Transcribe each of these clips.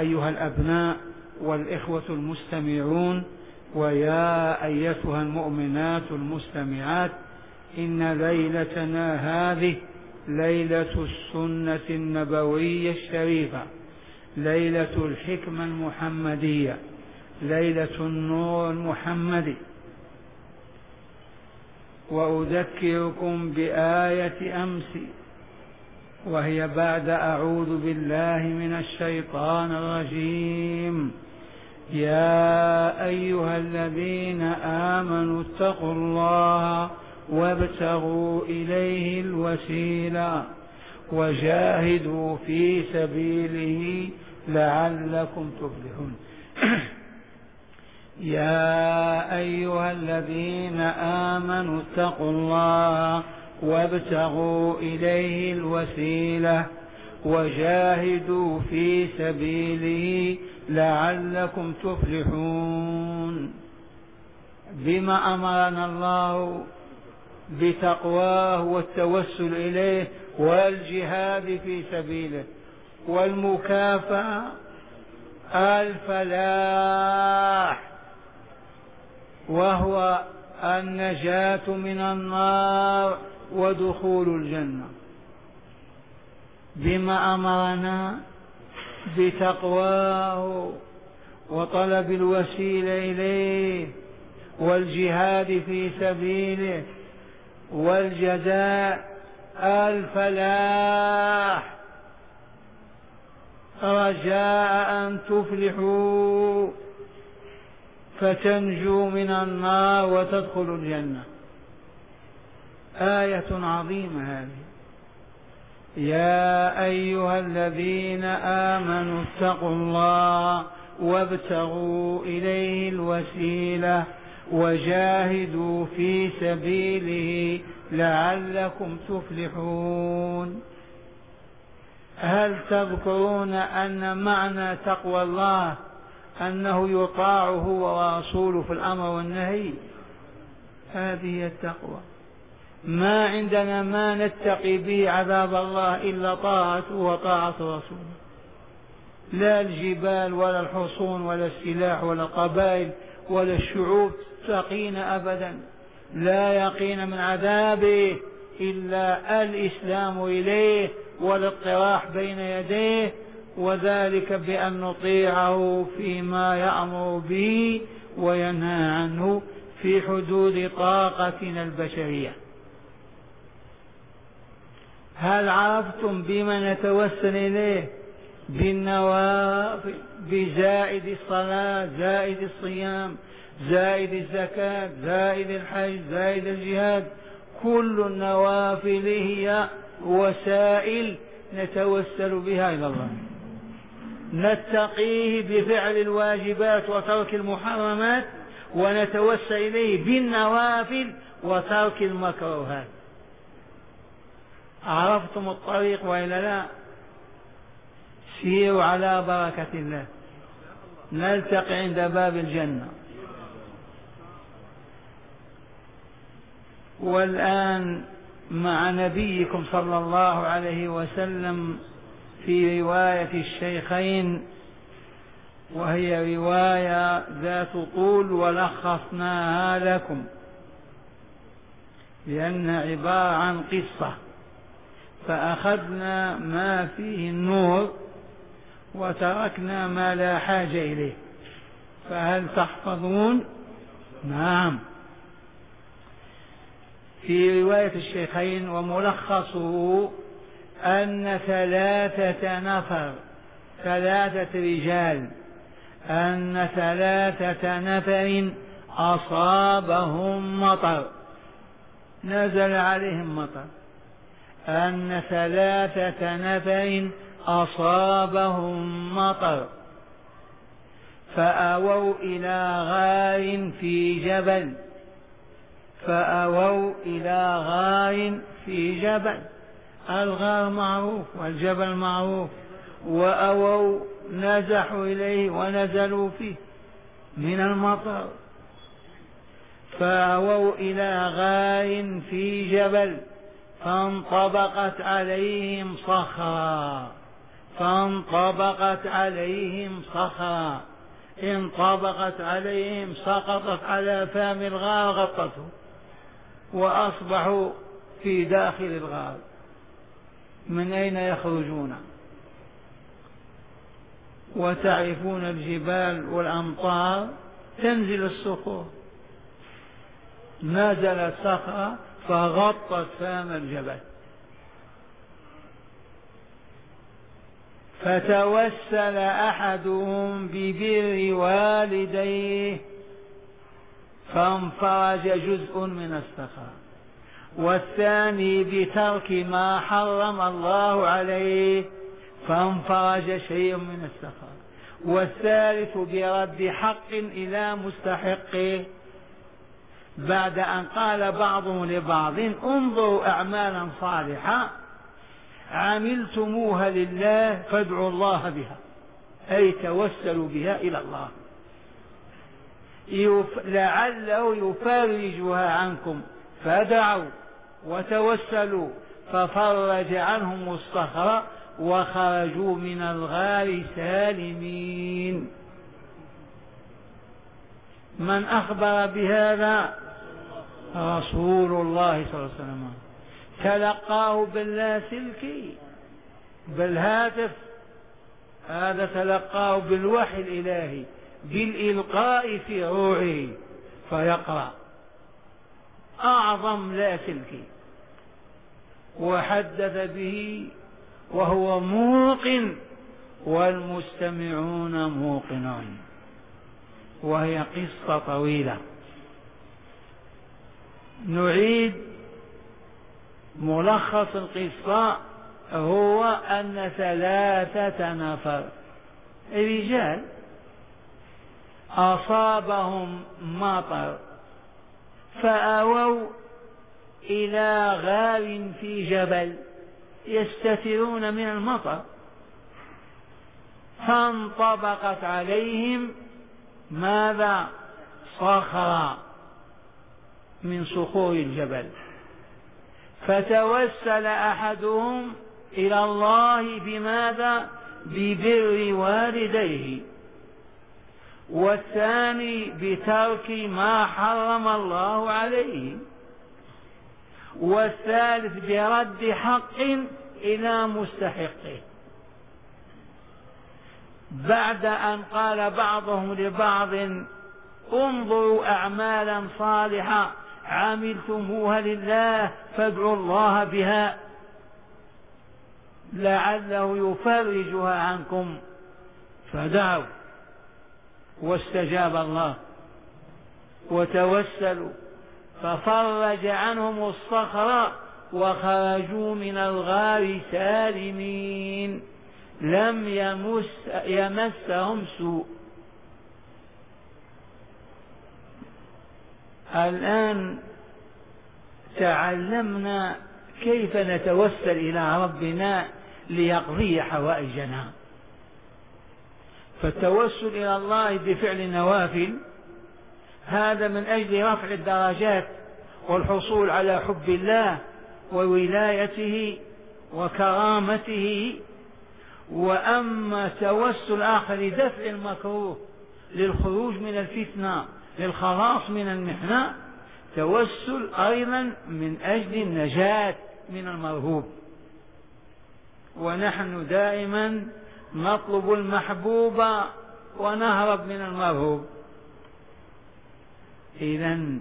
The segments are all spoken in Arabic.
أيها الأبناء والإخوة المستمعون، ويا أيتها المؤمنات المستمعات، إن ليلتنا هذه ليلة السنة النبوية الشريفة، ليلة الحكمة المحمدية، ليلة النور المحمدي. وأذكركم بآية أمس، وهي بعد أعوذ بالله من الشيطان الرجيم: يا أيها الذين آمنوا اتقوا الله وابتغوا إليه الوسيلة وجاهدوا في سبيله لعلكم تفلحون. يا أيها الذين آمنوا اتقوا الله وابتغوا إليه الوسيلة وجاهدوا في سبيله لعلكم تفلحون. بما أمرنا الله؟ بتقواه والتوسل إليه والجهاد في سبيله، والمكافأة الفلاح، وهو النجاة من النار ودخول الجنة. بما أمرنا؟ بتقواه وطلب الوسيلة إليه والجهاد في سبيله والجزاء الفلاح، رجاء أن تفلحوا فتنجوا من النار وتدخلوا الجنة. آية عظيمة هذه. يا أيها الذين آمنوا اتقوا الله وابتغوا إليه الوسيلة وجاهدوا في سبيله لعلكم تفلحون. هل تذكرون أن معنى تقوى الله أنه يطاعه ورسوله في الأمر والنهي؟ هذه التقوى. ما عندنا ما نتقي به عذاب الله إلا طاعته وطاعة رسوله، لا الجبال ولا الحصون ولا السلاح ولا القبائل ولا الشعوب تقينا أبدا، لا يقين من عذابه إلا الإسلام إليه والاطراح بين يديه، وذلك بأن نطيعه فيما يأمر به وينهى عنه في حدود طاقتنا البشرية. هل عرفتم بما نتوسل إليه؟ بالنوافل، بزائد الصلاة، زائد الصيام، زائد الزكاة، زائد الحج، زائد الجهاد. كل النوافل هي وسائل نتوسل بها إلى الله، نتقيه بفعل الواجبات وترك المحرمات، ونتوسل إليه بالنوافل وترك المكروهات. عرفتم الطريق وإلا لا؟ سيروا على بركة الله، نلتقي عند باب الجنة. والآن مع نبيكم صلى الله عليه وسلم في رواية الشيخين، وهي رواية ذات طول ولخصناها لكم لأنها عبارة عن قصة، فأخذنا ما فيه النور وتركنا ما لا حاجة إليه. فهل تحفظون؟ نعم. في رواية الشيخين وملخصه أن 3 نفر، 3 رجال، أن 3 نفر أصابهم مطر، نزل عليهم مطر. أن 3 نفر أصابهم مطر فأووا إلى غار في جبل، فأووا إلى غار في جبل، الغار معروف والجبل معروف، وأووا نزحوا إليه ونزلوا فيه من المطر. فأووا إلى غار في جبل فانطبقت عليهم صخرة، فانطبقت عليهم صخرة، انطبقت عليهم سقطت على فم الغار غطته وأصبحوا في داخل الغار. من أين يخرجون؟ وتعرفون الجبال والأمطار تنزل الصخور، نزلت صخرة فغطت فم الجبل. فتوسل أحدهم ببر والديه فانفرج جزء من الصخرة، والثاني بترك ما حرم الله عليه فانفرج شيء من الصخرة، والثالث برد حق إلى مستحقه، بعد أن قال بعضهم لبعض انظروا أعمالا صالحة عملتموها لله فادعوا الله بها، أي توسلوا بها إلى الله لعله يفرجها عنكم، فدعوا وتوسلوا ففرج عنهم الصخرة وخرجوا من الغار سالمين. من أخبر بهذا؟ رسول الله صلى الله عليه وسلم، تلقاه باللاسلكي بالهاتف، هذا تلقاه بالوحي الإلهي بالإلقاء في روعه فيقرأ، أعظم لاسلكي، وحدث به وهو موقن والمستمعون موقنون. وهي قصة طويلة. نعيد ملخص القصة، هو أن 3 نفر رجال أصابهم مطر فآووا إلى غار في جبل يستترون من المطر، فانطبقت عليهم ماذا؟ صخرة من صخور الجبل، فتوسل أحدهم إلى الله بماذا؟ ببر والديه، والثاني بترك ما حرم الله عليه، والثالث برد حق إلى مستحقه، بعد أن قال بعضهم لبعض انظروا أعمالا صالحة عملتموها لله فادعوا الله بها لعله يفرجها عنكم، فدعوا واستجاب الله وتوسلوا ففرج عنهم الصخرة وخرجوا من الغار سالمين لم يمسهم سوء. الآن تعلمنا كيف نتوسل إلى ربنا ليقضي حوائجنا. فالتوسل إلى الله بفعل النوافل هذا من أجل رفع الدرجات والحصول على حب الله وولايته وكرامته. وأما توسل آخر لدفع المكروه للخروج من الفتنة للخلاص من المحنة، توسل أيضا من أجل النجاة من المرهوب. ونحن دائما نطلب المحبوب ونهرب من المرهوب. إذن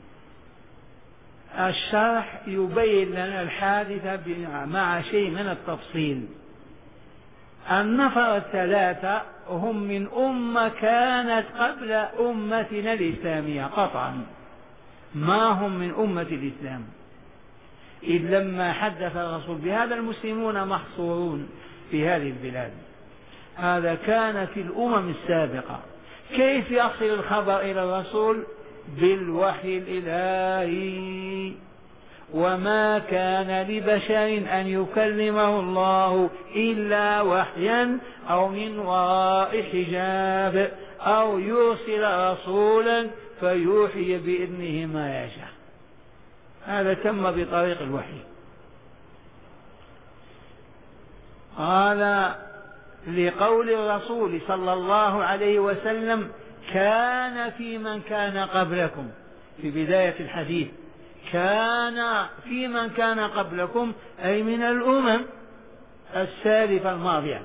الشرح يبين لنا الحادثة مع شيء من التفصيل. النفر 3 هم من أمة كانت قبل أمتنا الإسلامية قطعا، ما هم من أمة الإسلام، إذ لما حدث الرسول بهذا المسلمون محصورون في هذه البلاد. هذا كان في الأمم السابقة. كيف يصل الخبر إلى الرسول؟ بالوحي الإلهي. وما كان لبشر أن يكلمه الله إلا وحيا أو من وراء حجاب أو يرسل رسولا فيوحي بإذنه ما يشاء. هذا تم بطريق الوحي. قال لقول الرسول صلى الله عليه وسلم: كان في من كان قبلكم، في بداية الحديث، كان في من كان قبلكم أي من الأمم السالفة الماضية.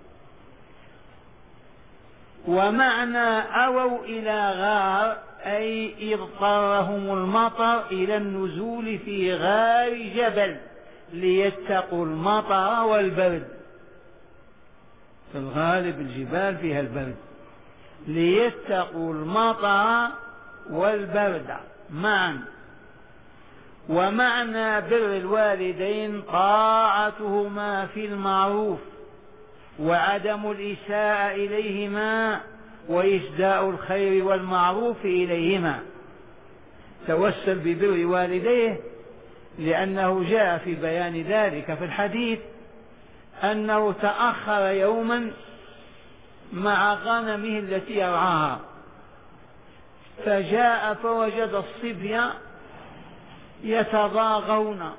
ومعنى أووا إلى غار أي اضطرهم المطر إلى النزول في غار جبل ليتقوا المطر والبرد. في الغالب الجبال فيها البرد، ليتقوا المطر والبرد معا. ومعنى بر الوالدين طاعتهما في المعروف وعدم الإساءة إليهما وإسداء الخير والمعروف إليهما. توسل ببر والديه لأنه جاء في بيان ذلك في الحديث أنه تأخر يوما مع غنمه التي يرعاها، فجاء فوجد الصبية يتضاغون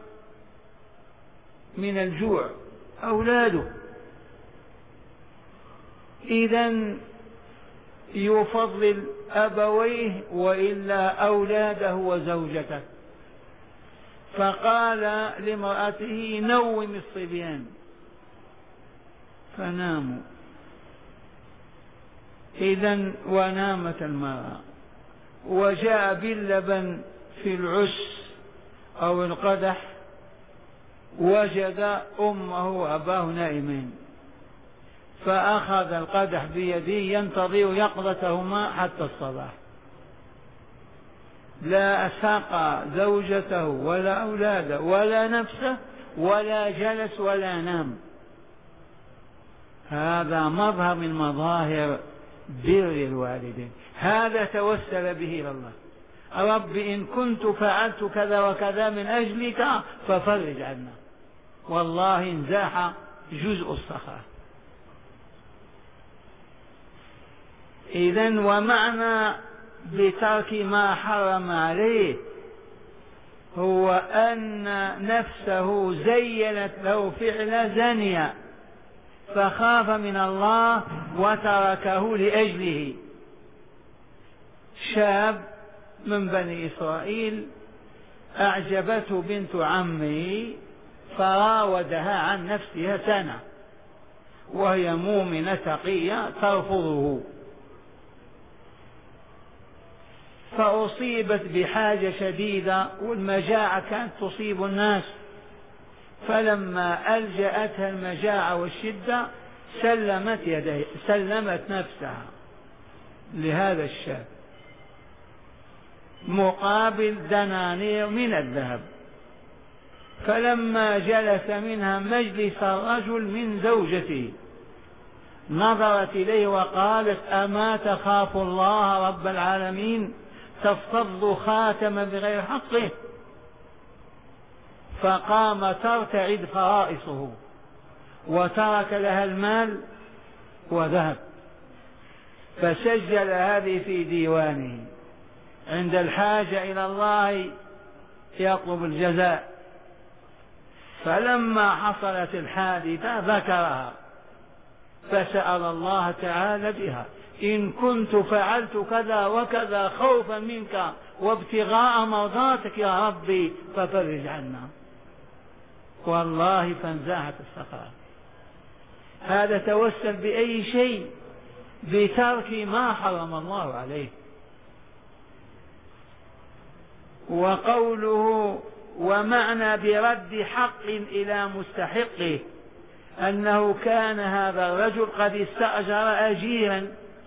من الجوع أولاده. إذن يفضل أبويه وإلا أولاده وزوجته، فقال لامرأته: نوم الصبيان، فناموا. إذن ونامت المرأة، وجاء باللبن في العس أو القدح، وجد أمه وأباه نائمين، فأخذ القدح بيده ينتظر يقظتهما حتى الصباح، لا ساق زوجته ولا أولاده ولا نفسه ولا جلس ولا نام. هذا مظهر من مظاهر بر الوالدين. هذا توسل به إلى الله: رب إن كنت فعلت كذا وكذا من أجلك ففرج عنا. والله انزاح جزء الصخرة. إذن ومعنى بترك ما حرم عليه هو أن نفسه زينت له فعل زانية فخاف من الله وتركه لأجله. شاب من بني إسرائيل أعجبته بنت عمه فراودها عن نفسها سنة، وهي مؤمنة تقية ترفضه، فأصيبت بحاجة شديدة والمجاعة كانت تصيب الناس، فلما ألجأتها المجاعة والشدة سلمت نفسها لهذا الشاب مقابل دنانير من الذهب. فلما جلس منها مجلس الرجل من زوجته نظرت إليه وقالت: أما تخاف الله رب العالمين تفتض خاتم بغير حقه؟ فقام ترتعد فرائصه وترك لها المال وذهب، فسجل هذه في ديوانه. عند الحاجة إلى الله يطلب الجزاء. فلما حصلت الحادثة ذكرها فسأل الله تعالى بها: إن كنت فعلت كذا وكذا خوفا منك وابتغاء مرضاتك يا ربي ففرج عنا. والله فانزاحت الصخرة. هذا توسل بأي شيء؟ بترك ما حرم الله عليه. وقوله ومعنى برد حق إلى مستحقه أنه كان هذا الرجل قد استأجر أجيرا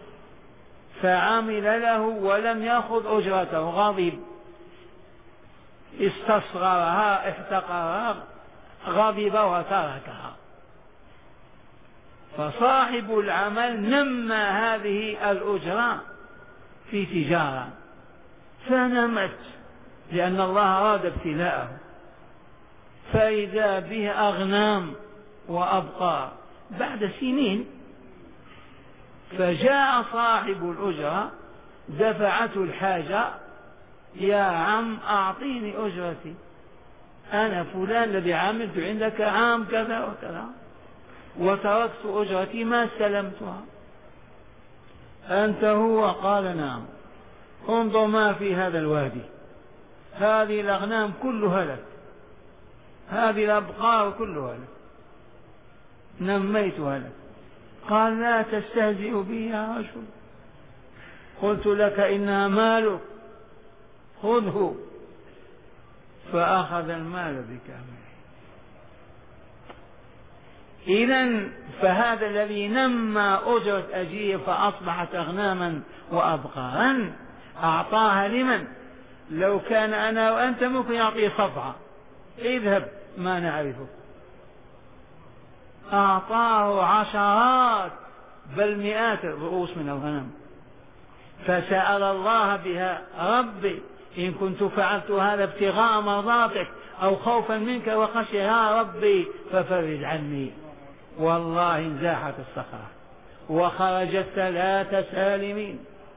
فعمل له ولم يأخذ أجرته، غضب، استصغرها، احتقرها، غضب وتركها. فصاحب العمل نمى هذه الأجرة في تجارة فنمت لأن الله أراد ابتلاءه، فإذا به أغنام وأبقار بعد سنين. فجاء صاحب الأجرة دفعته الحاجة: يا عم أعطيني أجرتي، أنا فلان الذي عملت عندك عام كذا وكذا. وتركت أجرتي ما استلمتها. أنت هو؟ قال نعم. انظر ما في هذا الوادي، هذه الأغنام كلها لك، هذه الأبقار كلها لك، نميتها لك. قال لا تستهزئ بي يا رجل، قلت لك إنها مالك، خذه. فأخذ المال بكامله. إذن فهذا الذي نمى أجرة أجير فأصبحت أغناما وأبقارا أعطاها لمن؟ لو كان أنا وأنت ممكن يعطيه صفعة، اذهب ما نعرفه. أعطاه عشرات بل مئات الرؤوس من الغنم، فسأل الله بها ربي إن كنت فعلت هذا ابتغاء مرضاتك أو خوفا منك وخشية يا ربي ففرج عني. والله انزاحت الصخرة وخرجت 3 سالمين.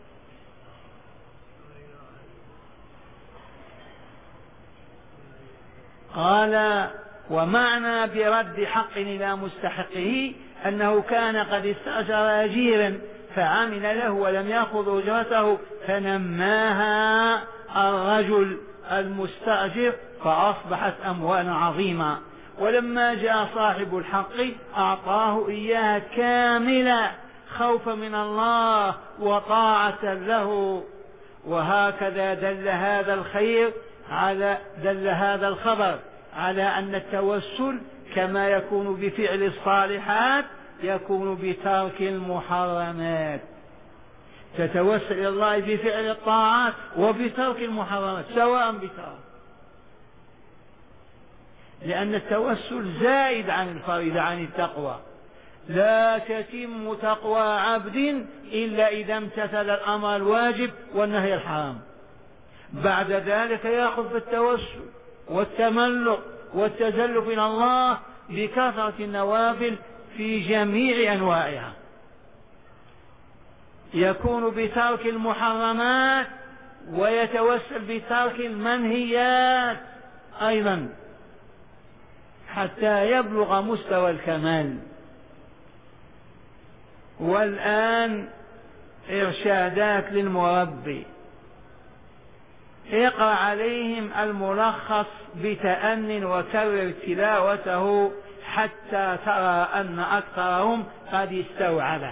قال ومعنى برد حق إلى مستحقه أنه كان قد استأجر أجيرا فعمل له ولم يأخذ أجرته فنماها الرجل المستأجر فأصبحت أموالا عظيمة، ولما جاء صاحب الحق أعطاه إياها كاملة خوفا من الله وطاعة له. وهكذا دل هذا الخبر على أن التوسل كما يكون بفعل الصالحات يكون بترك المحرمات. تتوسل إلى الله بفعل الطاعات وبترك المحرمات سواء بترك، لأن التوسل زائد عن الفريضة عن التقوى. لا تتم تقوى عبد إلا إذا امتثل الأمر الواجب والنهي الحرام، بعد ذلك يأخذ في التوسل والتملق والتزلف إلى الله بكثرة النوافل في جميع أنواعها. يكون بترك المحرمات ويتوسل بترك المنهيات أيضا حتى يبلغ مستوى الكمال. والآن إرشادات للمربي. اقرأ عليهم الملخص بتأن وكرر تلاوته حتى ترى أن أكثرهم قد استوعبه.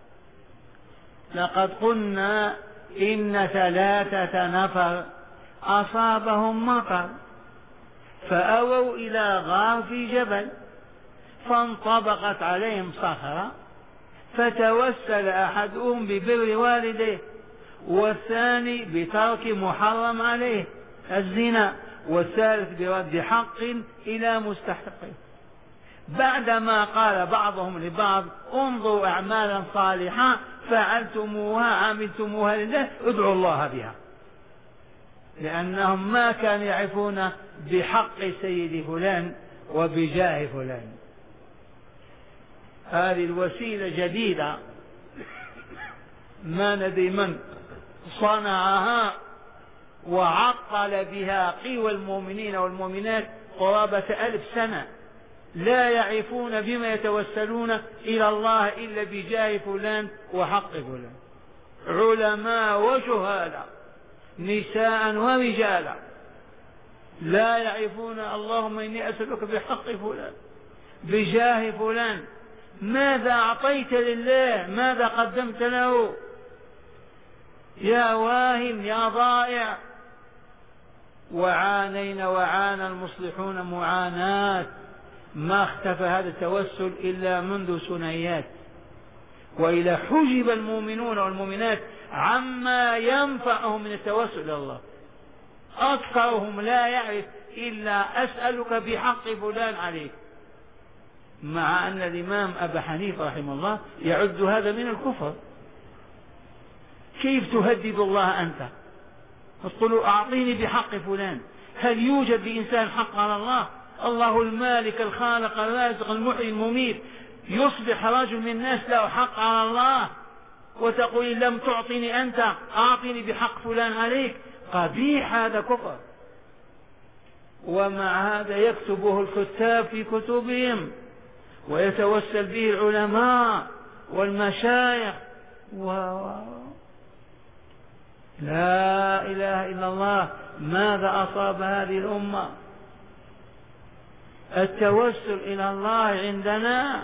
لقد قلنا إن 3 نفر أصابهم مطر فأووا إلى غار في جبل فانطبقت عليهم صخرة، فتوسل أحدهم ببر والديه والثاني بترك محرم عليه الزنا والثالث برد حق إلى مستحقه. بعدما قال بعضهم لبعض انظروا أعمالا صالحة فعلتموها عملتموها لله ادعوا الله بها، لأنهم ما كانوا يعرفون بحق سيد فلان وبجاه فلان. هذه الوسيلة جديدة ما ندري من صنعها وعطل بها قوى المؤمنين والمؤمنات قرابة 1000 سنة، لا يعرفون بما يتوسلون إلى الله إلا بجاه فلان وحق فلان، علماء وجهالا نساء ورجالا لا يعرفون اللهم إني أسألك بحق فلان بجاه فلان. ماذا أعطيت لله؟ ماذا قدمت له؟ يا واهم يا ضائع. وعانى المصلحون معاناة ما اختفى هذا التوسل إلا منذ سنيات، وإلى حجب المؤمنون والمؤمنات عما ينفعهم من التوسل إلى الله. أكثرهم لا يعرف إلا أسألك بحق فلان عليك، مع أن الإمام أبا حنيفة رحمه الله يعد هذا من الكفر. كيف تهدد الله أنت؟ تقول أعطيني بحق فلان. هل يوجد لإنسان حق على الله؟ الله المالك الخالق الرازق المحيي المميت، يصبح رجل من الناس له حق على الله وتقول لم تعطيني أنت أعطيني بحق فلان عليك؟ قبيح، هذا كفر. ومع هذا يكتبه الكتاب في كتبهم ويتوسل به العلماء والمشايخ لا إله إلا الله. ماذا أصاب هذه الأمة؟ التوسل إلى الله عندنا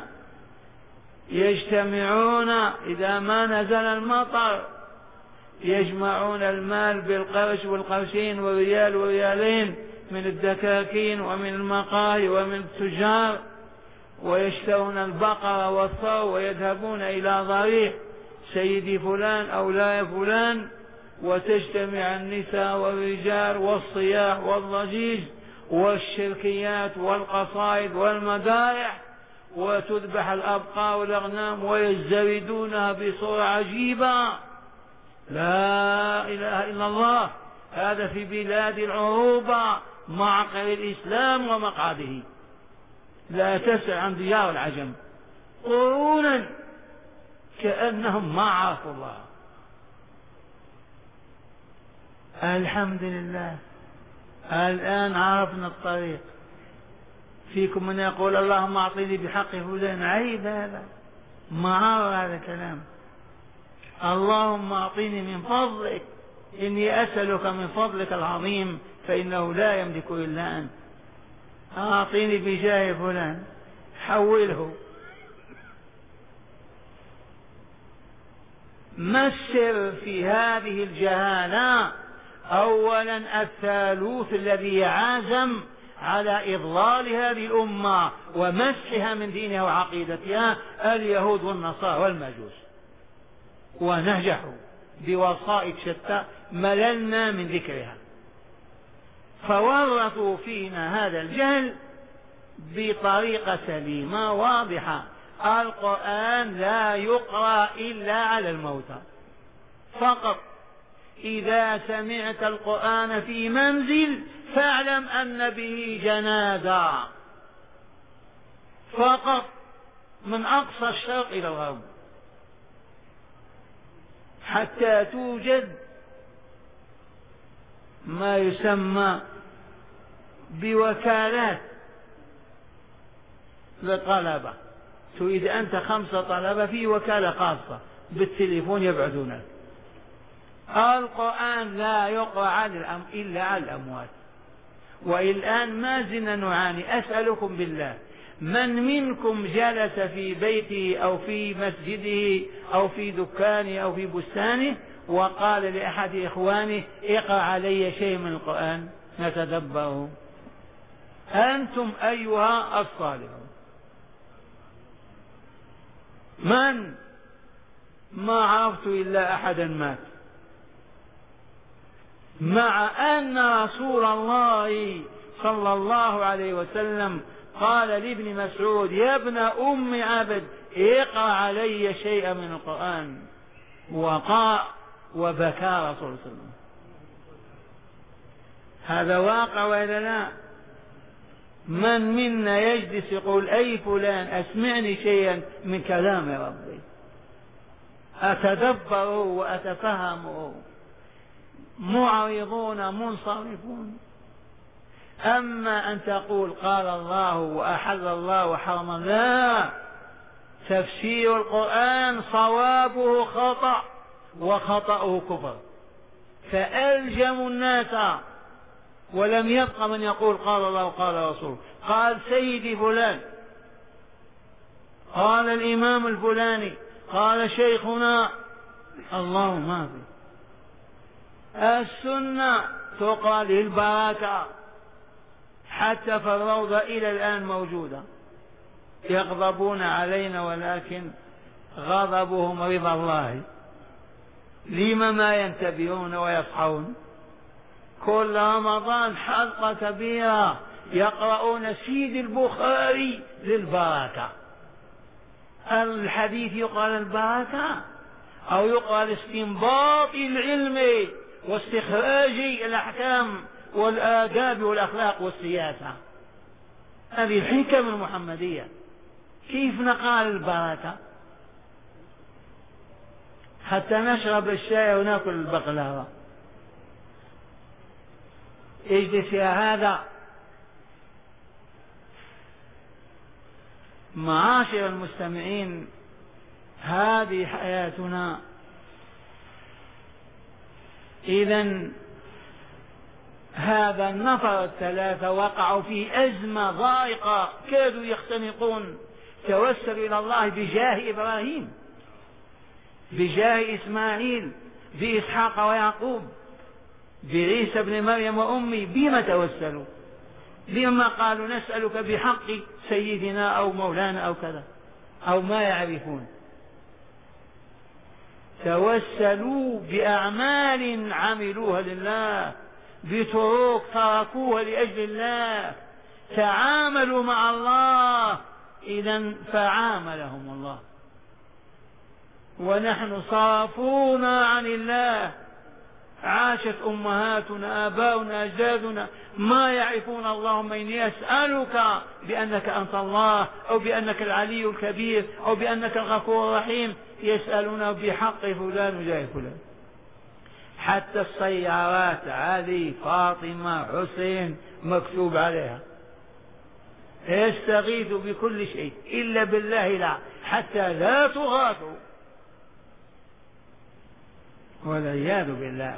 يجتمعون إذا ما نزل المطر، يجمعون المال بالقرش والقرشين والريال والريالين من الدكاكين ومن المقاهي ومن التجار، ويشترون البقرة والثور ويذهبون إلى ضريح سيدي فلان أو لا فلان، وتجتمع النساء والرجال والصياح والضجيج والشركيات والقصائد والمدائح، وتذبح الأبقار والأغنام ويزردونها بصورة عجيبة. لا إله إلا الله. هذا في بلاد العروبة معقل الإسلام ومقعده، لا تسع عن ديار العجم، قرونا كأنهم ما عرفوا الله. الحمد لله الآن عرفنا الطريق. فيكم من يقول اللهم أعطني بحق فلان، عيب هذا، معار هذا الكلام. اللهم أعطني من فضلك، إني أسألك من فضلك العظيم فإنه لا يملك إلا أنت. أعطيني بجاه فلان، حوله. ما السر في هذه الجهالة؟ أولا الثالوث الذي عازم على إضلال هذه الأمة ومسحها من دينها وعقيدتها، اليهود والنصارى والمجوس، ونجحوا بوسائط شتى مللنا من ذكرها، فورطوا فينا هذا الجهل بطريقة سليمة واضحة. القرآن لا يقرأ إلا على الموتى فقط. إذا سمعت القرآن في منزل فاعلم أن به جنازة فقط، من أقصى الشرق إلى الغرب، حتى توجد ما يسمى بوكالات للطلبة. تريد أنت 5 طلبة في وكالة خاصة بالتليفون يبعثونك. القرآن لا يقرأ إلا على الأموات. والآن ما زلنا نعاني. أسألكم بالله، من منكم جلس في بيته أو في مسجده أو في دكانه أو في بستانه وقال لأحد إخوانه اقرأ علي شيء من القرآن نتدبره؟ أنتم أيها الصالحون. من؟ ما عرفت إلا أحدا مات، مع أن رسول الله صلى الله عليه وسلم قال لابن مسعود يا ابن أم عبد اقرأ علي شيئا من القرآن، وقاء وبكى رسول الله صلى الله عليه وسلم. هذا واقع وإلا لا؟ من منا يجلس يقول أي فلان أسمعني شيئا من كلام ربي أتدبره وأتفهمه؟ معرضون منصرفون. أما أن تقول قال الله وأحل الله وحرم الله، تفسير القرآن صوابه خطأ وخطأه كفر، فألجموا الناس ولم يبق من يقول قال الله وقال رسوله. قال سيدي فلان، قال الإمام الفلاني، قال شيخنا، الله ما في. السنة تقرأ للبركة، حتى في الروضة إلى الآن موجودة. يغضبون علينا ولكن غضبهم رضا الله. لم ما ينتبهون ويصحون؟ كل رمضان حلقة كبيرة يقرؤون سيد البخاري للبركة. الحديث يقرأ للبركة أو يقرأ لاستنباط العلم واستخراج الأحكام والآداب والأخلاق والسياسة. هذه الحكم المحمدية. كيف نقرأ البركة؟ حتى نشرب الشاي ونأكل البقلاوة. اجلس يا هذا. معاشر المستمعين، هذه حياتنا. إذن هذا النفر الثلاثة وقعوا في أزمة ضائقة، كادوا يختنقون، توسلوا إلى الله بجاه إبراهيم، بجاه إسماعيل، بإسحاق ويعقوب، بعيسى ابن مريم وأمي. بما توسلوا؟ بما قالوا نسألك بحق سيدنا أو مولانا أو كذا، أو ما يعرفون. توسلوا بأعمال عملوها لله، بطرق تركوها لأجل الله، تعاملوا مع الله، إذن فعاملهم الله. ونحن صافونا عن الله، عاشت أمهاتنا آباؤنا أجدادنا ما يعرفون اللهم إني أسألك بأنك أنت الله، أو بأنك العلي الكبير، أو بأنك الغفور الرحيم، يسألون بحق فلان وجاه فلان. حتى السيارات علي فاطمة حسين مكتوب عليها، يستغيثوا بكل شيء إلا بالله لا، حتى لا تغاثوا، والعياذ بالله.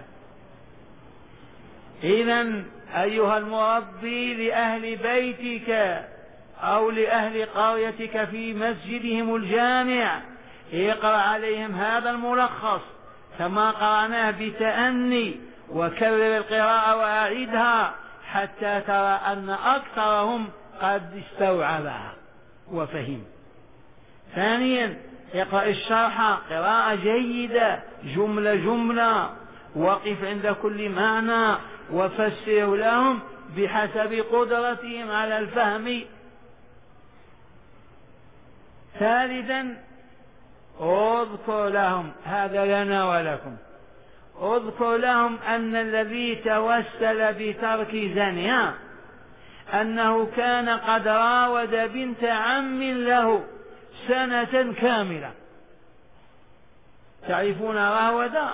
إذن أيها المربي لأهل بيتك أو لأهل قريتك في مسجدهم الجامع، اقرأ عليهم هذا الملخص كما قرأناه بتأني، وكرر القراءة وأعيدها حتى ترى أن أكثرهم قد استوعبها وفهم. ثانيا اقرأ الشرح قراءة جيدة جملة جملة، وقف عند كل معنى وفسره لهم بحسب قدرتهم على الفهم. ثالثا اذكر لهم، هذا لنا ولكم، اذكر لهم أن الذي توسل بترك زنيا أنه كان قد راود بنت عم له سنة كاملة. تعرفون راودة؟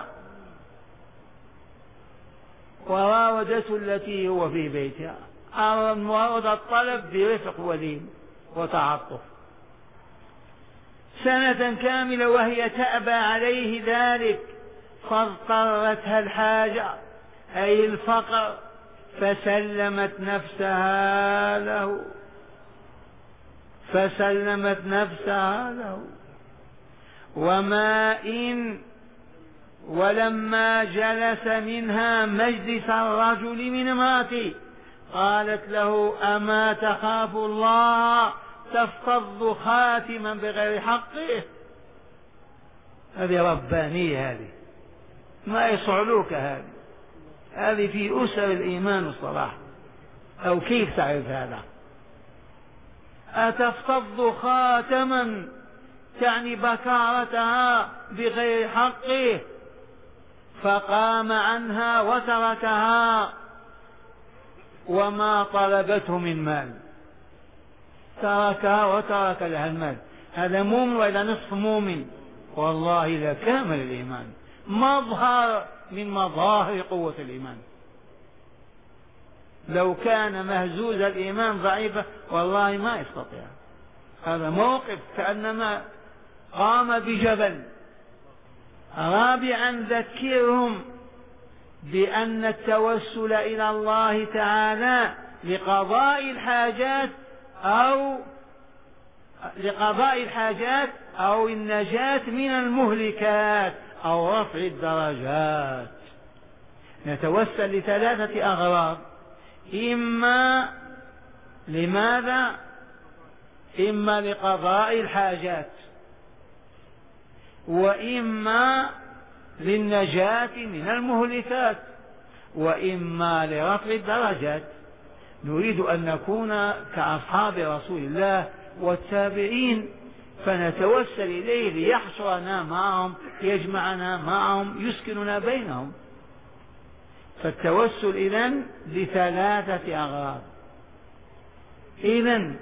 وراودته التي هو في بيتها، مراودة الطلب برفق ولين وتعطف، سنة كاملة وهي تأبى عليه ذلك، فاضطرتها الحاجة أي الفقر، فسلمت نفسها له، فسلمت نفسها له. وما ولما جلس منها مجلس الرجل من امرأته قالت له أما تخاف الله تفتض خاتما بغير حقه. هذه ربانية، هذه ما يصعلوك، هذه في أسر الإيمان والصلاح. أو كيف تعرف هذا؟ أتفتض خاتما تعني بكارتها بغير حقه، فقام عنها وتركها وما طلبته من مال، تركها وترك لها المال. هذا مؤمن وإلى نصف مؤمن، والله لكامل الإيمان، مظهر من مظاهر قوة الإيمان. لو كان مهزوز الإيمان ضعيفة والله ما يستطيع. هذا موقف كأنما قام بجبل. رابعا ذكرهم بأن التوسل إلى الله تعالى لقضاء الحاجات أو النجاة من المهلكات أو رفع الدرجات. نتوسل لثلاثة أغراض: إما لماذا؟ إما لقضاء الحاجات، وإما للنجاة من المهلكات، وإما لرفع الدرجات. نريد أن نكون كأصحاب رسول الله والتابعين، فنتوسل إليه ليحشرنا معهم، يجمعنا معهم، يسكننا بينهم. فالتوسل إذن لثلاثة أغراض. إذن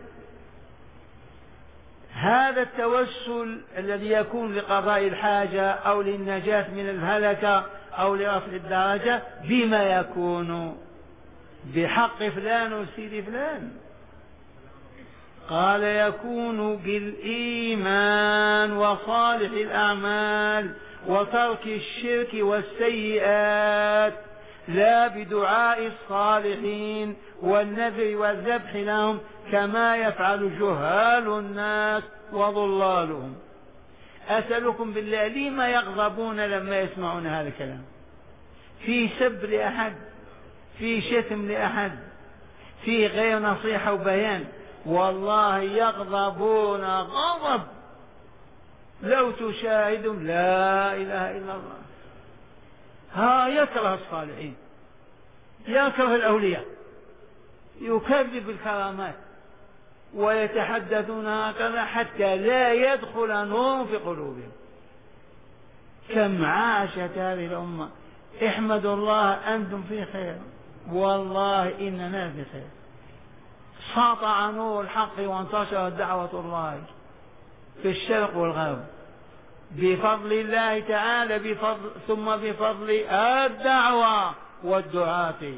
هذا التوسل الذي يكون لقضاء الحاجة أو للنجاة من الهلكة أو لرفع الدرجة، بما يكون؟ بحق فلان وسيد فلان. قال يكون بالإيمان وصالح الأعمال وترك الشرك والسيئات، لا بدعاء الصالحين والنذر والذبح لهم كما يفعل جهال الناس وضلالهم. أسألكم بالله لما يغضبون لما يسمعون هذا الكلام؟ في سب لأحد، في شتم لأحد، في غير نصيحة وبيان؟ والله يغضبون غضب لو تشاهد لا إله إلا الله. ها يكره الصالحين، يكره الأولياء، يكذب الكرامات، ويتحدثون هكذا حتى لا يدخل نور في قلوبهم. كم عاشت هذه الأمة، احمدوا الله أنتم في خير، والله إننا في خير. سطع نور الحق وانتشرت دعوة الله في الشرق والغرب بفضل الله تعالى، ثم بفضل الدعوة والدعاة.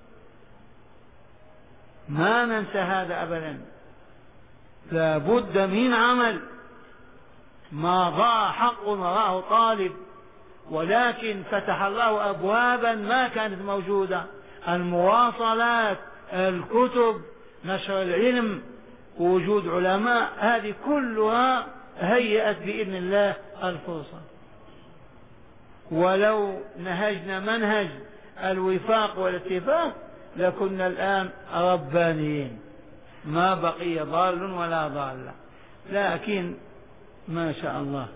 ما ننسى هذا أبدا، لا بد من عمل. ما ضاع حق وراه طالب، ولكن فتح الله أبوابا ما كانت موجودة، المواصلات، الكتب، نشر العلم، وجود علماء، هذه كلها هيأت بإذن الله الفرصة. ولو نهجنا منهج الوفاق والاتفاق لكنا الآن ربانيين، ما بقي ضال ولا ضال، لكن ما شاء الله.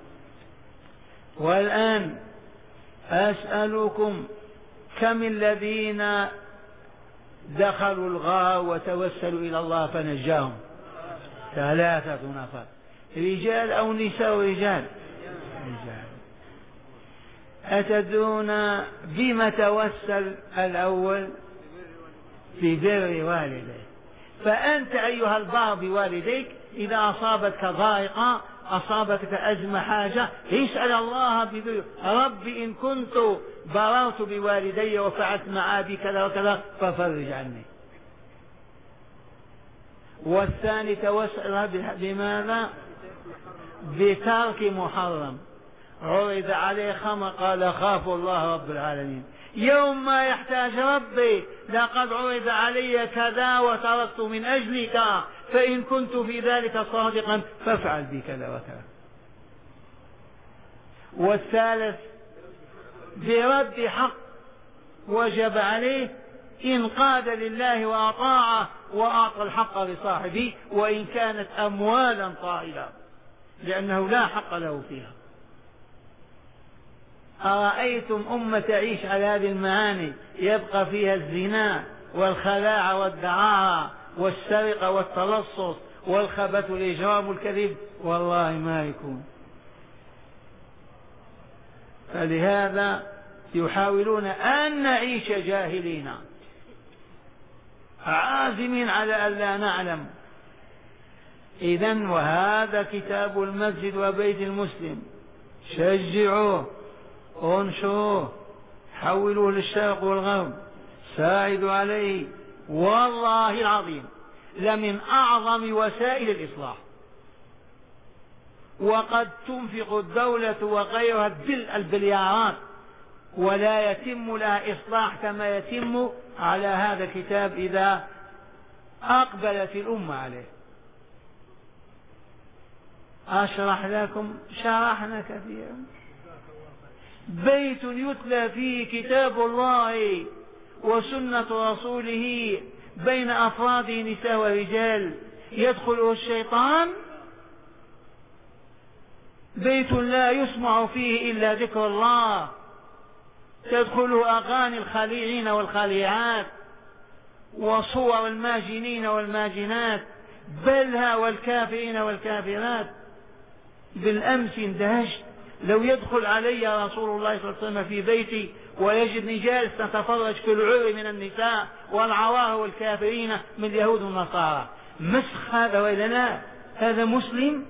والآن أسألكم كم الذين دخلوا الغار وتوسلوا إلى الله فنجاهم؟ 3 نفر، رجال أو نساء؟ رجال. أتدرون بما توسل الأول؟ ببر والديه. فأنت أيها البار بوالديك إذا أصابتك ضائقة، أصابتك أزمة، حاجة، اسأل الله ببر، رب إن كنت بررت بوالدي وفعلت مع أبي كذا وكذا ففرج عني. والثاني توسل بماذا؟ بترك محرم، عرض عليه خمر قال خاف الله رب العالمين، يوم ما يحتاج ربي لقد عرض علي كذا وتركت من أجلك، فإن كنت في ذلك صادقا فافعل بي كذا وكذا. والثالث برد حق وجب عليه، انقاد لله وأطاعه وأعطى الحق لصاحبه وإن كانت أموالا طائلة، لأنه لا حق له فيها. أرأيتم أمة تعيش على هذه المعاني يبقى فيها الزنا والخلاعة والدعارة والسرقة والتلصص والخبث والإجرام والكذب؟ والله ما يكون. فلهذا يحاولون أن نعيش جاهلين عازمين على أن لا نعلم. إذن وهذا كتاب المسجد وبيت المسلم، شجعوه، انشروه، حولوه للشرق والغرب، ساعدوا عليه، والله العظيم لمن أعظم وسائل الإصلاح. وقد تنفق الدولة وغيرها البليارات ولا يتم لها إصلاح كما يتم على هذا الكتاب إذا أقبلت الأمة عليه. أشرح لكم، شرحنا كثيرا. بيت يتلى فيه كتاب الله وسنة رسوله بين أفراده نساء ورجال يدخله الشيطان؟ بيت لا يسمع فيه إلا ذكر الله، تدخله أغاني الخليعين والخليعات وصور الماجنين والماجنات، بلها والكافرين والكافرات. بالأمس اندهشت، لو يدخل علي رسول الله صلى الله عليه وسلم في بيتي ويجدني جالس نتفرج في العور من النساء والعوار والكافرين من اليهود والنصارى، مسخ هذا وإلا لا؟ هذا مسلم؟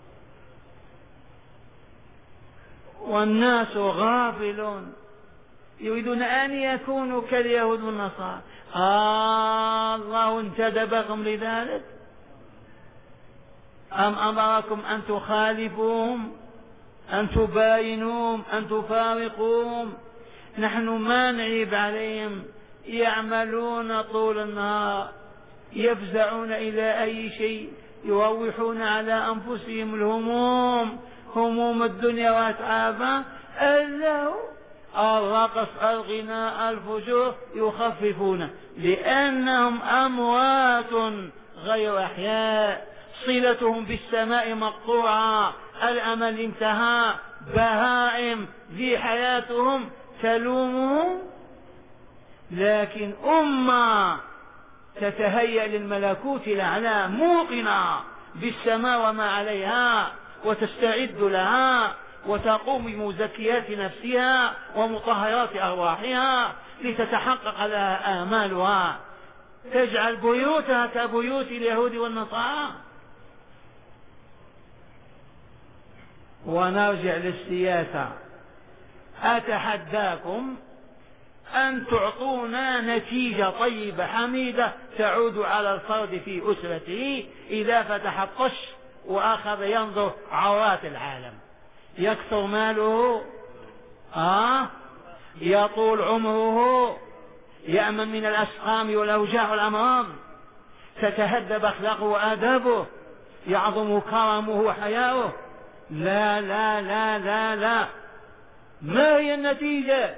والناس غافلون، يريدون أن يكونوا كاليهود والنصارى. الله انتدبكم لذلك أم أمركم أن تخالفوهم، أن تباينوهم، أن تفارقوهم؟ نحن ما نعيب عليهم، يعملون طول النهار، يفزعون إلى أي شيء، يروحون على أنفسهم الهموم، هموم الدنيا وأتعابها، اللهو، الرقص، الغناء، الفجور، يخففون لأنهم أموات غير أحياء، صلتهم بالسماء مقطوعة، الأمل انتهى، بهائم ذي حياتهم تلومهم. لكن أمة تتهيأ للملكوت الأعلى موقنة بالسماء وما عليها، وتستعد لها، وتقوم بمزكيات نفسها ومطهرات أرواحها لتتحقق لها آمالها، تجعل بيوتها كبيوت اليهود والنصارى. ونرجع للسياسة. أتحداكم أن تعطونا نتيجة طيبة حميدة تعود على الفرد في أسرته إذا فتح الطش وأخذ ينظر عورات العالم، يكثر ماله، يطول عمره، يأمن من الأسقام والأوجاع والأمراض، تتهذب أخلاقه وآدابه، يعظم كرمه وحياؤه. لا لا لا لا لا. ما هي النتيجة؟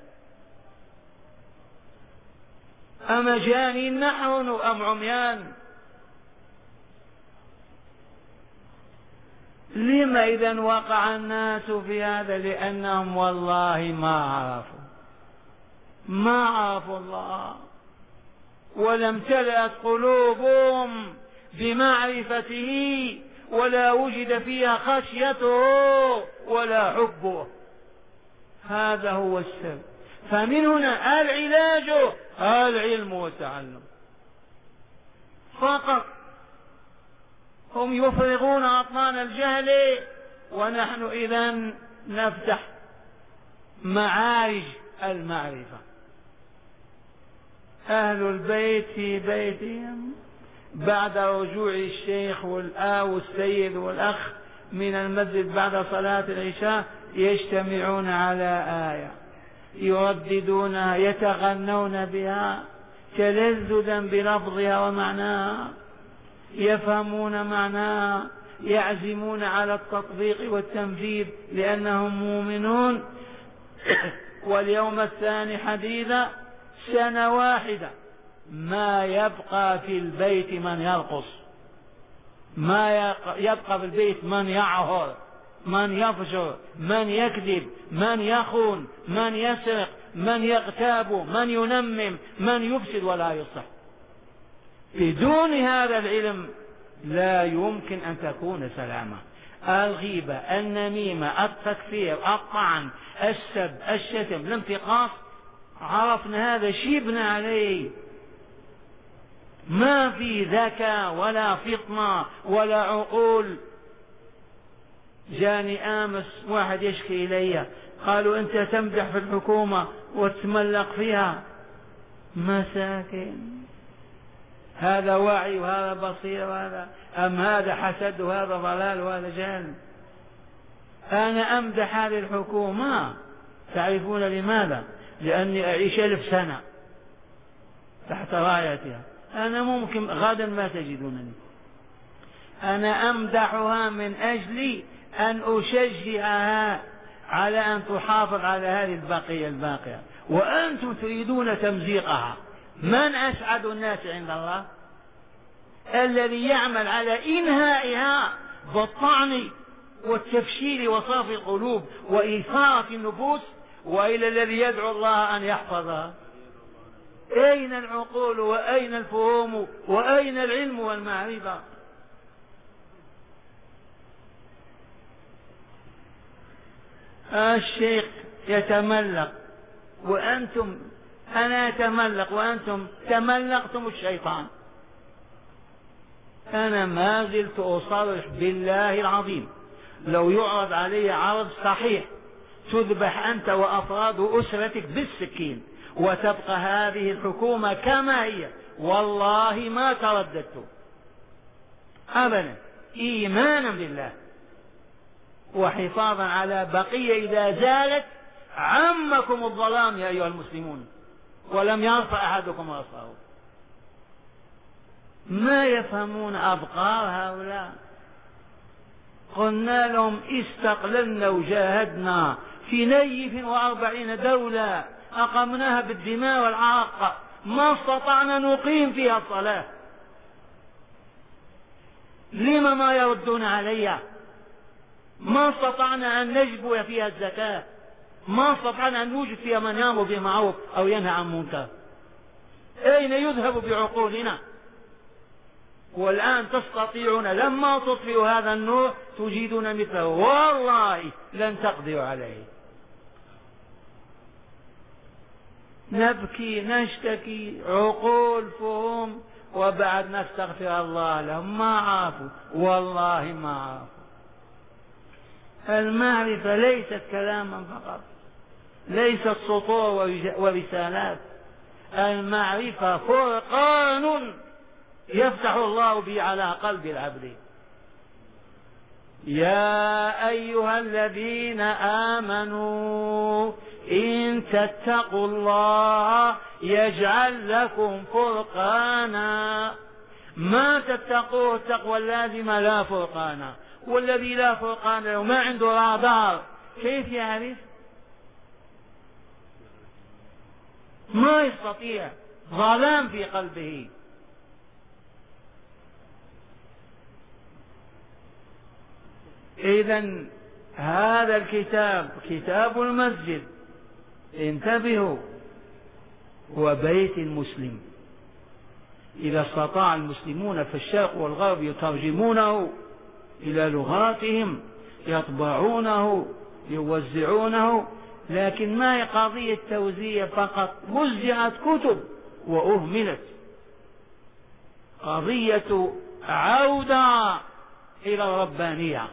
أمجانين نحن أم عميان؟ لما إذا وقع الناس في هذا؟ لأنهم والله ما عرفوا الله، ولم تلأت قلوبهم بمعرفته، ولا وجد فيها خشيته ولا حبه. هذا هو السر. فمن هنا العلاج العلم والتعلم فقط. هم يفرغون أطنان الجهل، ونحن إذن نفتح معارج المعرفة. أهل البيت في بيتهم بعد رجوع الشيخ والآب والسيد والأخ من المسجد بعد صلاة العشاء يجتمعون على آية يرددونها، يتغنون بها تلذذا بلفظها ومعناها، يفهمون معناها، يعزمون على التطبيق والتنفيذ لأنهم مؤمنون. واليوم الثاني حديثا سنة واحدة ما يبقى في البيت من يرقص، ما يبقى في البيت من يعهر، من يفجر، من يكذب، من يخون، من يسرق، من يغتاب، من ينمم، من يفسد ولا يصلح. بدون هذا العلم لا يمكن أن تكون سلامة. الغيبة، النميمة، التكفير، الطعن، السب، الشتم، الانتقاص، عرفنا هذا شيبنا عليه، ما في ذكاء ولا فطنة ولا عقول. جاني آمس واحد يشكي إلي، قالوا أنت تمدح في الحكومة وتملق فيها. مساكين، هذا وعي وهذا بصير وهذا، أم هذا حسد وهذا ضلال وهذا جهل؟ أنا أمدح هذه الحكومة، تعرفون لماذا؟ لأني أعيش 1000 سنة تحت رايتها، أنا ممكن غدا ما تجدونني. أنا أمدحها من أجل أن أشجعها على أن تحافظ على هذه البقية الباقية، وأنتم تريدون تمزيقها. من أسعد الناس عند الله؟ الذي يعمل على إنهائها بالطعن والتفشيل وصرف القلوب وإثارة النفوس، وإلى الذي يدعو الله أن يحفظها. أين العقول وأين الفهوم وأين العلم والمعرفة؟ الشيخ يتملق وأنتم، أنا أتملق وأنتم تملقتم الشيطان. أنا ما زلت أصرح بالله العظيم، لو يعرض علي عرض صحيح تذبح أنت وأفراد أسرتك بالسكين، وتبقى هذه الحكومة كما هي. والله ما ترددت أبدا، إيمانا بالله وحفاظا على بقية. إذا زالت عمكم الظلام يا أيها المسلمون، ولم يرفع أحدكم رأسه. ما يفهمون أبقار هؤلاء. قلنا لهم استقللنا وجاهدنا في نيف 40 دولة أقمناها بالدماء والعرق، ما استطعنا نقيم فيها الصلاة. لما ما يردون علي؟ ما استطعنا أن نجبو فيها الزكاة، ما استطعنا أن نوجد فيها من يأمر بالمعروف أو ينهى عن منكر. أين يذهب بعقولنا؟ والآن تستطيعون لما تطفئوا هذا النور تجيدون مثله، والله لن تقدروا عليه. نبكي نشتكي عقول فهم، وبعد نستغفر الله لهم. ما عافوا، والله ما عافوا. المعرفة ليست كلاما فقط، ليست سطور ورسالات. المعرفة فرقان يفتح الله به على قلب العبد. يا أيها الذين آمنوا إن تتقوا الله يجعل لكم فرقانا. ما تتقوه التقوى اللازمة لا فرقانا، والذي لا فرقان له ما عنده رادار كيف يعرف؟ ما يستطيع، ظلام في قلبه. إذن هذا الكتاب كتاب المسجد، انتبهوا، وبيت المسلم. إذا استطاع المسلمون في الشرق والغرب يترجمونه إلى لغاتهم، يطبعونه، يوزعونه، لكن ما هي قضية توزيع فقط، وزعت كتب وأهملت. قضية عودة إلى الربانية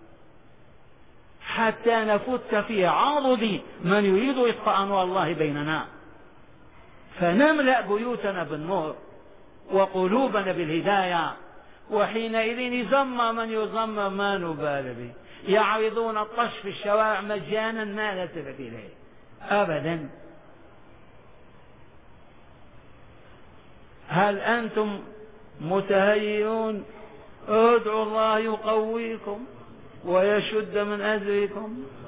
حتى نفت في عضد من يريد إطفاء أنوار الله بيننا، فنملأ بيوتنا بالنور وقلوبنا بالهداية. وحينئذ يزمر من يزمر ما نبال به. يعرضون الطش في الشوارع مجانا ما نلتفت إليه أبدا. هل أنتم متهيئون؟ ادعوا الله يقويكم ويشد من أجركم.